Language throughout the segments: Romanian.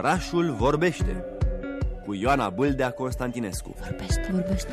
Orașul vorbește cu Ioana Bâldea Constantinescu. Vorbește.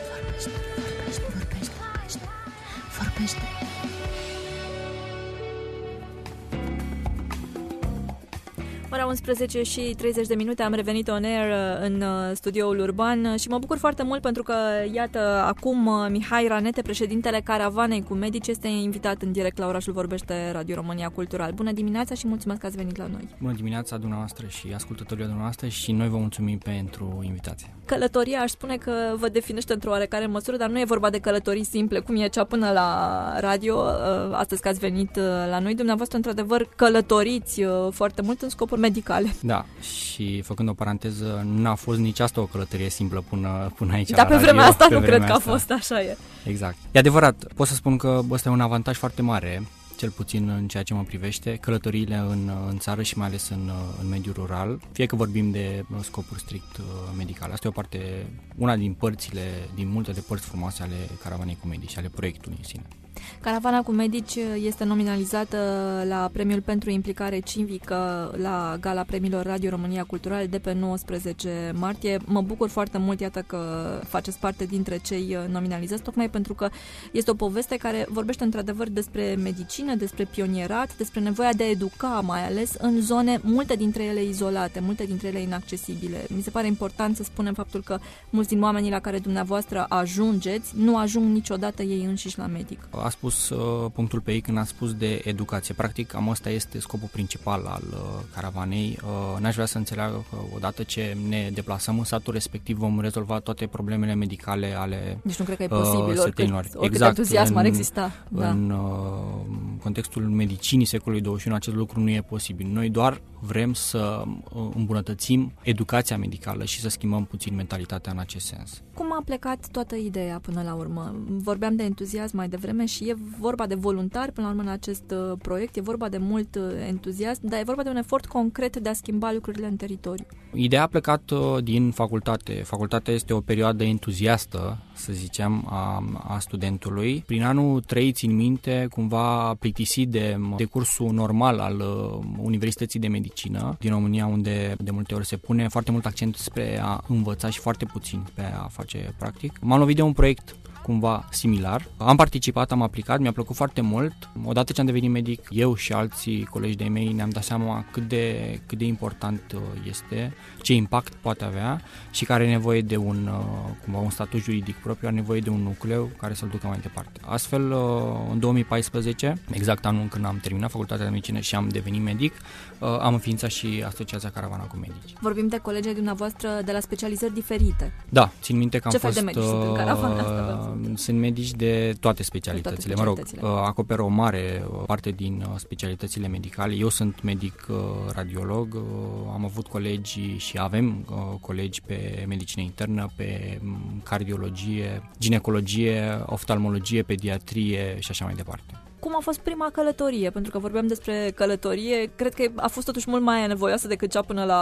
Ora 11 și 30 de minute am revenit on air în studioul urban și mă bucur foarte mult pentru că, iată, acum Mihai Ranete, președintele Caravanei cu Medici, este invitat în direct la Orașul Vorbește, Radio România Cultural. Bună dimineața și mulțumesc că ați venit la noi. Bună dimineața dumneavoastră și ascultătorilor dumneavoastră și noi vă mulțumim pentru invitație. Călătoria, aș spune că vă definește într-o oarecare măsură, dar nu e vorba de călătorii simple, cum e cea până la radio, astăzi că ați venit la noi. Dumneavoastră, într-adevăr, călătoriți foarte mult în scopuri medicale. Da, și făcând o paranteză, n-a fost nici asta o călătorie simplă până aici. Dar pe vremea asta nu cred că a fost, așa e. Exact. E adevărat, pot să spun că ăsta e un avantaj foarte mare, cel puțin în ceea ce mă privește, călătoriile în țară și mai ales în mediul rural, fie că vorbim de scopuri strict medicale. Asta e una din multe de părți frumoase ale Caravanei cu Medici, ale proiectului în sine. Caravana cu Medici este nominalizată la Premiul pentru Implicare Civică la Gala Premiilor Radio România Cultural de pe 19 martie. Mă bucur foarte mult, iată, că faceți parte dintre cei nominalizați, tocmai pentru că este o poveste care vorbește într-adevăr despre medicină, despre pionierat, despre nevoia de a educa, mai ales în zone, multe dintre ele izolate, multe dintre ele inaccesibile. Mi se pare important să spunem faptul că mulți din oamenii la care dumneavoastră ajungeți nu ajung niciodată ei înșiși la medic. A spus punctul pe ei când a spus de educație. Practic, cam ăsta este scopul principal al caravanei. N-aș vrea să înțeleagă că odată ce ne deplasăm în satul respectiv vom rezolva toate problemele medicale ale Deci nu cred că e posibil, oricât entuziasm ar exista. În contextul medicinii secolului 21 acest lucru nu e posibil. Noi doar vrem să îmbunătățim educația medicală și să schimbăm puțin mentalitatea în acest sens. Cum a plecat toată ideea până la urmă? Vorbeam de entuziasm mai devreme și e vorba de voluntari până la urmă în acest proiect, e vorba de mult entuziasm, dar e vorba de un efort concret de a schimba lucrurile în teritoriu. Ideea a plecat din facultate. Facultatea este o perioadă entuziastă, să zicem, a studentului. Prin anul 3 țin minte, cumva plictisit de cursul normal al Universității de Medicină din România, unde de multe ori se pune foarte mult accent spre a învăța și foarte puțin pe a face practic. M-am lovit de un proiect cumva similar. Am participat, am aplicat, mi-a plăcut foarte mult. Odată ce am devenit medic, eu și alții colegi de-ai mei ne-am dat seama cât de important este, ce impact poate avea și care are nevoie de un statut juridic propriu, are nevoie de un nucleu care să-l ducă mai departe. Astfel, în 2014, exact anul când am terminat facultatea de medicină și am devenit medic, am înființat și Asociația Caravana cu Medici. Vorbim de colegii dumneavoastră de la specializări diferite. Da, țin minte că am fost... Ce fel de medici sunt în caravana asta? Sunt medici de toate specialitățile. Acoperă o mare parte din specialitățile medicale. Eu sunt medic radiolog, am avut colegi și avem colegi pe medicină internă, pe cardiologie, ginecologie, oftalmologie, pediatrie și așa mai departe. Cum a fost prima călătorie? Pentru că vorbeam despre călătorie, cred că a fost totuși mult mai nevoioasă decât cea până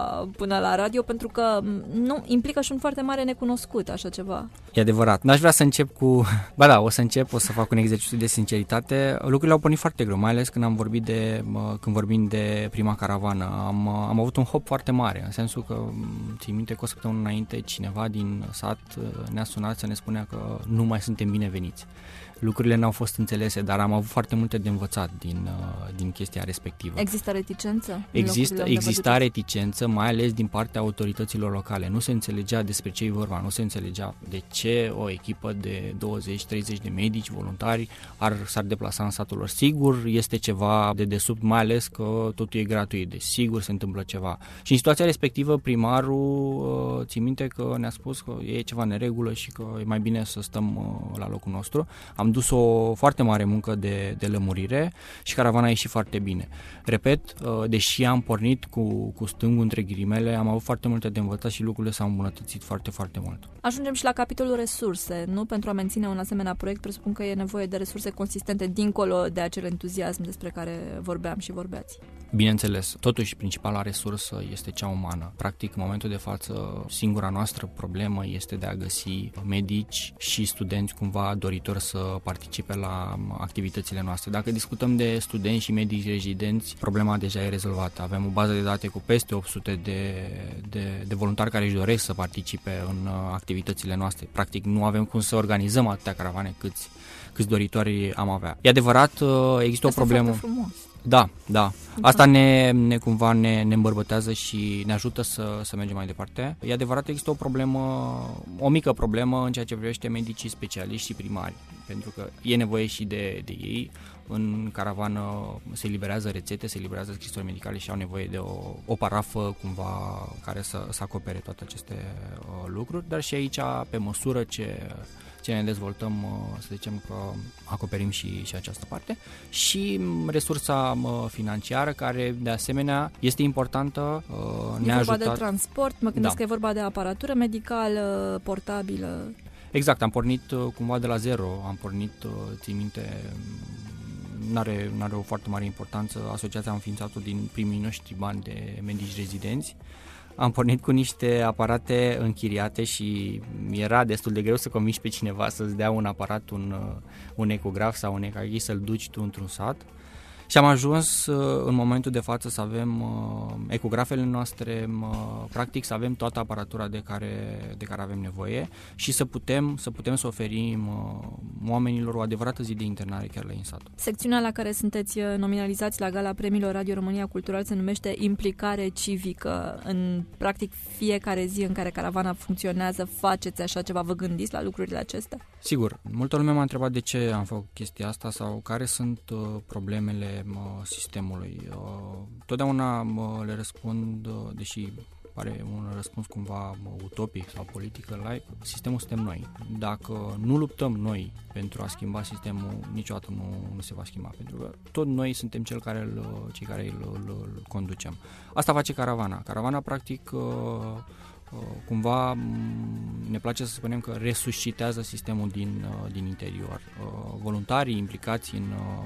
la radio, pentru că nu implică și un foarte mare necunoscut, așa ceva. E adevărat. N-aș vrea să încep cu... o să fac un exercițiu de sinceritate. Lucrurile au pornit foarte greu, mai ales când vorbim de prima caravană. Am avut un hop foarte mare, în sensul că, țin minte că o săptămână înainte cineva din sat ne-a sunat să ne spunea că nu mai suntem bineveniți. Lucrurile n-au fost înțelese, dar am avut foarte multe de învățat din chestia respectivă. Există reticență? Exista reticență, mai ales din partea autorităților locale. Nu se înțelegea despre ce e vorba, nu se înțelegea de ce o echipă de 20-30 de medici voluntari s-ar deplasa în satul lor. Sigur este ceva de desubt, mai ales că totul e gratuit, deci sigur se întâmplă ceva. Și în situația respectivă primarul țin minte că ne-a spus că e ceva neregulă și că e mai bine să stăm la locul nostru. Am dus o foarte mare muncă de lămurire și caravana a ieșit foarte bine. Repet, deși am pornit cu stângul între ghilimele, am avut foarte multe de învățat și lucrurile s-au îmbunătățit foarte, foarte mult. Ajungem și la capitolul resurse, nu? Pentru a menține un asemenea proiect, presupun că e nevoie de resurse consistente dincolo de acel entuziasm despre care vorbeam și vorbeați. Bineînțeles, totuși principala resursă este cea umană. Practic, în momentul de față, singura noastră problemă este de a găsi medici și studenți cumva doritori să participe la activitățile noastre. Dacă discutăm de studenți și medici rezidenți, problema deja e rezolvată. Avem o bază de date cu peste 800 de voluntari care își doresc să participe în activitățile noastre. Practic nu avem cum să organizăm atâtea caravane câți doritori am avea. E adevărat, există asta o problemă. Asta e frumos. Da. Asta cumva ne îmbărbătează și ne ajută să mergem mai departe. E adevărat, există o mică problemă în ceea ce privește medicii specialiști și primari, pentru că e nevoie și de ei. În caravană se eliberează rețete, se eliberează scrisori medicale și au nevoie de o parafă cumva care să acopere toate aceste lucruri, dar și aici, pe măsură ce ne dezvoltăm, să zicem că acoperim și această parte. Și resursa financiară, care de asemenea este importantă, ne-a ajutat. E vorba de transport, mă gândesc că e vorba de aparatură medicală, portabilă. Exact, am pornit cumva de la zero, țin minte, n-are o foarte mare importanță, asociația am înființat-o din primii noștri bani de medici rezidenți. Am pornit cu niște aparate închiriate și era destul de greu să convingi pe cineva să-ți dea un aparat, un ecograf sau un EKG, să-l duci tu într-un sat. Și am ajuns în momentul de față să avem ecografele noastre, practic să avem toată aparatura de care avem nevoie și să putem să oferim oamenilor o adevărată zi de internare chiar la INSAT. Secțiunea la care sunteți nominalizați la Gala Premiilor Radio România Cultural se numește Implicare Civică. În practic fiecare zi în care caravana funcționează faceți așa ceva, vă gândiți la lucrurile acestea? Sigur, multă lume m-a întrebat de ce am făcut chestia asta sau care sunt problemele sistemului. Totdeauna le răspund, deși pare un răspuns cumva utopic sau politic, sistemul suntem noi. Dacă nu luptăm noi pentru a schimba sistemul, niciodată nu se va schimba, pentru că tot noi suntem cei care îl conducem. Asta face caravana. Caravana, practic, cumva ne place să spunem că resuscitează sistemul din interior. Voluntarii implicați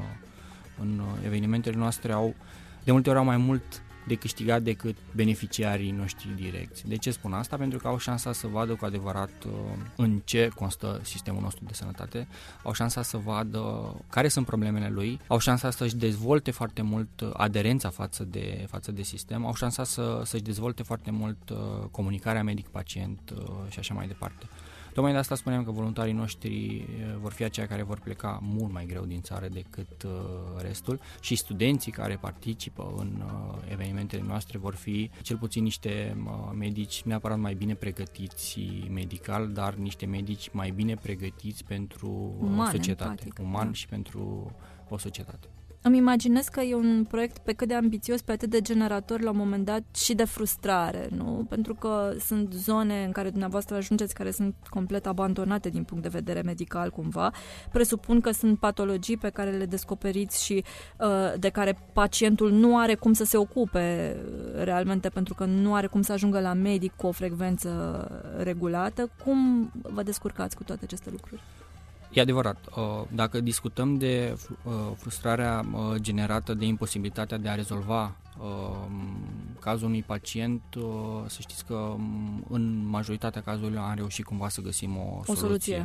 în evenimentele noastre de multe ori au mai mult de câștigat decât beneficiarii noștri direcți. De ce spun asta? Pentru că au șansa să vadă cu adevărat în ce constă sistemul nostru de sănătate, au șansa să vadă care sunt problemele lui, au șansa să-și dezvolte foarte mult aderența față de sistem, au șansa să-și dezvolte foarte mult comunicarea medic-pacient și așa mai departe. Tocmai de asta spuneam că voluntarii noștri vor fi aceia care vor pleca mult mai greu din țară decât restul și studenții care participă în evenimentele noastre vor fi cel puțin niște medici neapărat mai bine pregătiți medical, dar niște medici mai bine pregătiți pentru societate, uman și pentru o societate. Îmi imaginez că e un proiect pe cât de ambițios, pe atât de generator la un moment dat și de frustrare, nu? Pentru că sunt zone în care dumneavoastră ajungeți care sunt complet abandonate din punct de vedere medical cumva. Presupun că sunt patologii pe care le descoperiți și de care pacientul nu are cum să se ocupe realmente pentru că nu are cum să ajungă la medic cu o frecvență regulată. Cum vă descurcați cu toate aceste lucruri? E adevărat, dacă discutăm de frustrarea generată de imposibilitatea de a rezolva cazul unui pacient, să știți că în majoritatea cazurilor am reușit cumva să găsim o soluție.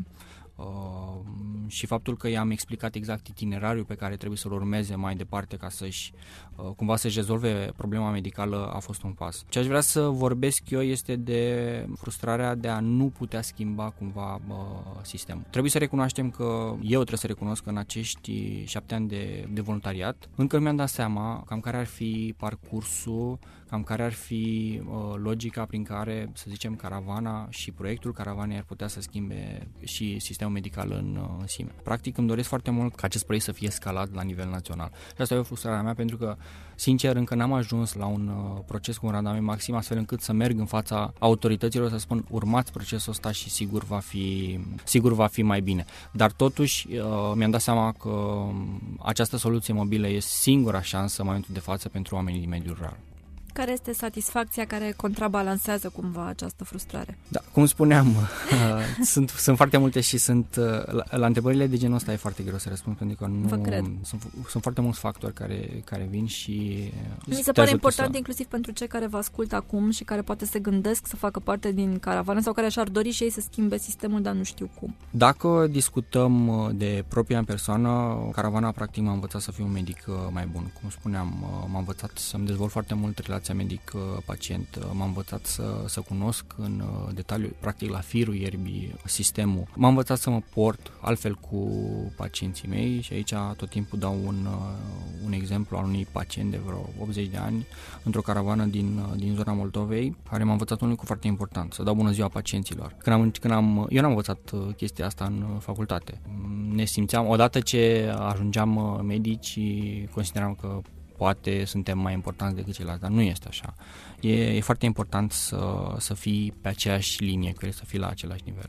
Și faptul că i-am explicat exact itinerariul pe care trebuie să-l urmeze mai departe ca cumva să-și rezolve problema medicală a fost un pas. Ce aș vrea să vorbesc eu este de frustrarea de a nu putea schimba cumva sistemul. Trebuie să recunoaștem că eu trebuie să recunosc că în acești 7 ani de voluntariat încă nu mi-am dat seama cam care ar fi parcursul, cam care ar fi logica prin care, să zicem, caravana și proiectul caravanei ar putea să schimbe și sistemul medical în sine. Practic îmi doresc foarte mult ca acest proiect să fie scalat la nivel național. Și asta e o frustrare a mea pentru că, sincer, încă n-am ajuns la un proces cu un randament maxim astfel încât să merg în fața autorităților să spun urmați procesul ăsta și sigur va fi mai bine. Dar totuși mi-am dat seama că această soluție mobilă e singura șansă în momentul de față pentru oamenii din mediul rural. Care este satisfacția care contrabalansează cumva această frustrare? Da, cum spuneam, sunt foarte multe și sunt la întrebările de genul ăsta e foarte greu să răspund, pentru că sunt foarte mulți factori care vin și mi se pare important inclusiv pentru cei care vă ascultă acum și care poate se gândesc să facă parte din caravană sau care și-ar dori și ei să schimbe sistemul, dar nu știu cum. Dacă discutăm de propria în persoană, caravana practic m-a învățat să fiu un medic mai bun. Cum spuneam, m-a învățat să-mi dezvolt foarte mult relația medic-pacient, m-a învățat să cunosc în detaliu, practic la firul ierbii, sistemul. M-a învățat să mă port altfel cu pacienții mei și aici tot timpul dau un exemplu al unui pacient de vreo 80 de ani într-o caravană din zona Moldovei, care m-a învățat un lucru foarte important, să dau bună ziua pacienților. Eu n-am învățat chestia asta în facultate. Ne simțeam, odată ce ajungeam medici, consideram că poate suntem mai importanți decât ceilalți, dar nu este așa. E foarte important să fii pe aceeași linie, să fii la același nivel.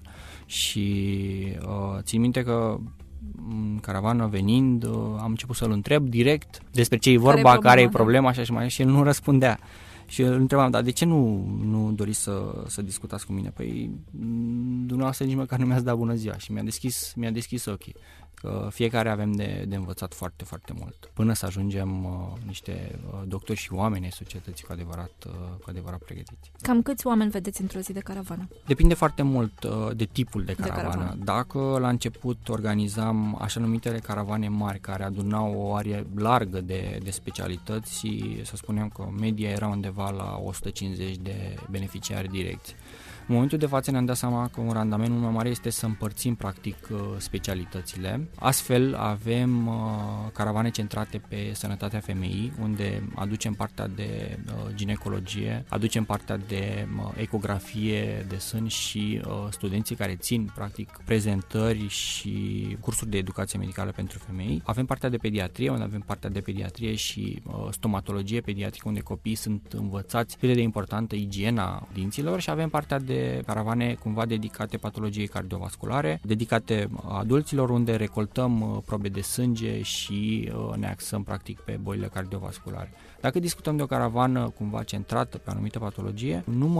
Și țin minte că în caravană venind, am început să-l întreb direct despre ce e vorba, care e problema și așa mai, și el nu răspundea. Și îl întrebam, dar de ce nu doriți să discutați cu mine? Păi dumneavoastră nici măcar nu mi-ați dat bună ziua și mi-a deschis ochii. Că fiecare avem de învățat foarte, foarte mult, până să ajungem niște doctori și oameni ai societății cu adevărat pregătiți. Cam câți oameni vedeți într-o zi de caravană? Depinde foarte mult de tipul de caravană. Dacă la început organizam așa numitele caravane mari, care adunau o arie largă de specialități, să spunem că media era undeva la 150 de beneficiari direcți. În momentul de față ne-am dat seama că un randament mult mai mare este să împărțim practic specialitățile. Astfel avem caravane centrate pe sănătatea femeii, unde aducem partea de ginecologie, aducem partea de ecografie de sân și studenții care țin practic prezentări și cursuri de educație medicală pentru femei. Avem partea de pediatrie, unde avem partea de pediatrie și stomatologie pediatrică, unde copiii sunt învățați cât de importantă igiena dinților, și avem partea de caravane cumva dedicate patologiei cardiovasculare, dedicate adulților, unde recoltăm probe de sânge și ne axăm practic pe bolile cardiovasculare. Dacă discutăm de o caravană cumva centrată pe o anumită patologie,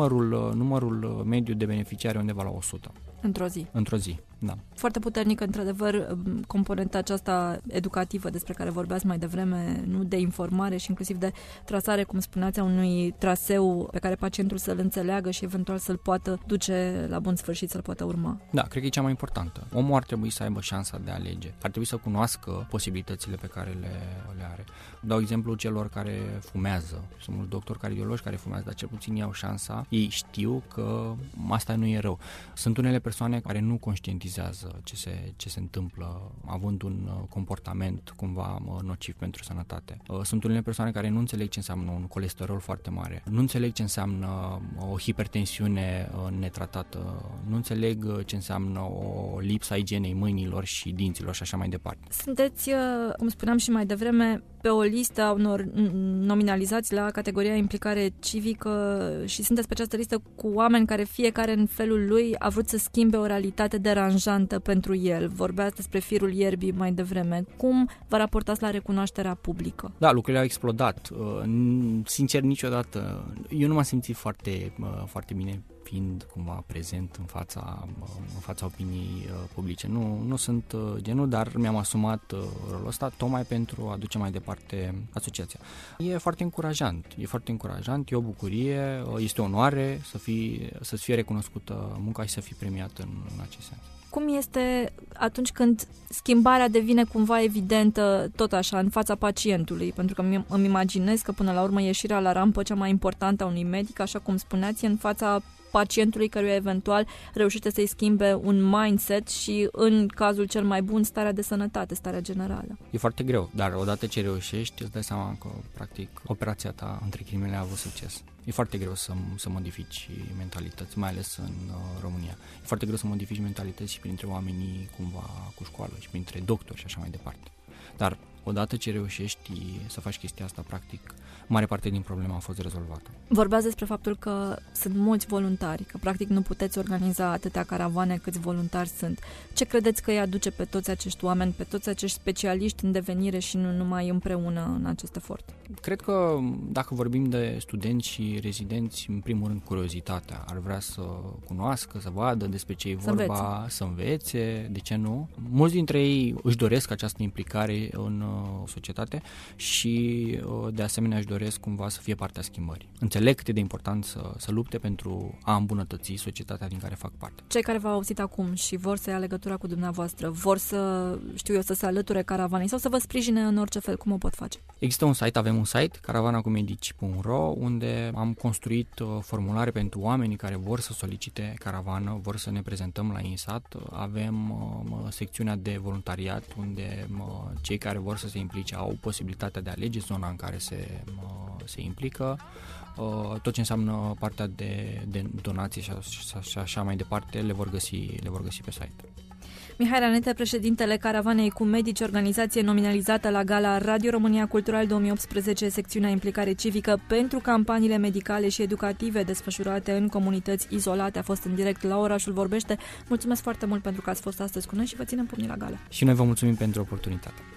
numărul mediu de beneficiari e undeva la 100. Într-o zi. Într-o zi, da. Foarte puternică, într-adevăr, componenta aceasta educativă despre care vorbeați mai devreme, nu, de informare și inclusiv de trasare, cum spuneați, a unui traseu pe care pacientul să-l înțeleagă și eventual să-l poată duce la bun sfârșit, să-l poată urma. Da, cred că e cea mai importantă. Omul ar trebui să aibă șansa de a alege. Ar trebui să cunoască posibilitățile pe care le are. Dau exemplu celor care fumează. Sunt mulți doctori cardiologi care fumează, dar cel puțin iau șansa. Ei știu că asta nu e rău. Sunt unele persoane care nu conștientizează ce se întâmplă, având un comportament cumva nociv pentru sănătate. Sunt unele persoane care nu înțeleg ce înseamnă un colesterol foarte mare, nu înțeleg ce înseamnă o hipertensiune netratată, nu înțeleg ce înseamnă o lipsă a igienei mâinilor și dinților și așa mai departe. Sunteți, cum spuneam și mai devreme, pe o listă a unor nominalizați la categoria implicare civică și sunteți pe această listă cu oameni care fiecare în felul lui a vrut să schimbe o realitate deranjantă pentru el. Vorbeați despre firul ierbii mai devreme. Cum vă raportați la recunoașterea publică? Da, lucrurile au explodat. Sincer, niciodată. Eu nu m-am simțit foarte bine fiind cumva prezent în fața opiniei publice. Nu sunt genul, dar mi-am asumat rolul ăsta tocmai pentru a duce mai departe asociația. E foarte încurajant, e o bucurie, este o onoare să-ți fie recunoscută munca și să fii premiat în acest sens. Cum este atunci când schimbarea devine cumva evidentă tot așa în fața pacientului? Pentru că îmi imaginez că până la urmă ieșirea la rampă cea mai importantă a unui medic, așa cum spuneați, în fața pacientului căruia eventual reușește să-i schimbe un mindset și, în cazul cel mai bun, starea de sănătate, starea generală. E foarte greu, dar odată ce reușești, îți dai seama că, practic, operația ta, între ghilimele, a avut succes. E foarte greu să modifici mentalități, mai ales în România. E foarte greu să modifici mentalități și printre oamenii cumva cu școală și printre doctori și așa mai departe. Dar odată ce reușești să faci chestia asta, practic, mare parte din problema a fost rezolvată. Vorbeați despre faptul că sunt mulți voluntari, că practic nu puteți organiza atâtea caravane câți voluntari sunt. Ce credeți că îi aduce pe toți acești oameni, pe toți acești specialiști în devenire și nu numai împreună în acest efort? Cred că dacă vorbim de studenți și rezidenți, în primul rând curiozitatea. Ar vrea să cunoască, să vadă despre ce e vorba, să învețe, de ce nu. Mulți dintre ei își doresc această implicare în societate și de asemenea își doresc cumva să fie partea schimbării. Înțeleg cât de important să lupte pentru a îmbunătăți societatea din care fac parte. Cei care v-au auzit acum și vor să ia legătura cu dumneavoastră, vor să se alăture caravanei sau să vă sprijine în orice fel, cum o pot face? Există un site, avem un site, caravanacumedici.ro, unde am construit formulare pentru oamenii care vor să solicite caravană, vor să ne prezentăm la INSAT. Avem secțiunea de voluntariat, unde cei care vor să se implice au posibilitatea de a alege zona în care se implică. Tot ce înseamnă partea de donații și așa mai departe le vor găsi pe site. Mihai Ranete, președintele Caravanei cu Medici, organizație nominalizată la Gala Radio România Cultural 2018, secțiunea implicare civică pentru campaniile medicale și educative desfășurate în comunități izolate, a fost în direct la Orașul Vorbește. Mulțumesc foarte mult pentru că ați fost astăzi cu noi și vă ținem pumnii la gala. Și noi vă mulțumim pentru oportunitate.